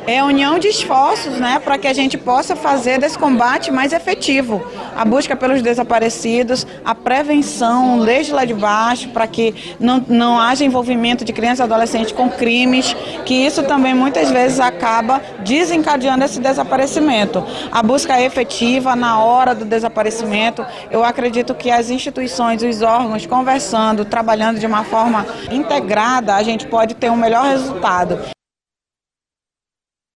É a união de esforços, né, para que a gente possa fazer desse combate mais efetivo. A busca pelos desaparecidos, a prevenção desde lá de baixo, para que não haja envolvimento de crianças e adolescentes com crimes, que isso também muitas vezes acaba desencadeando esse desaparecimento. A busca efetiva na hora do desaparecimento, eu acredito que as instituições, os órgãos, conversando, trabalhando de uma forma integrada, a gente pode ter um melhor resultado.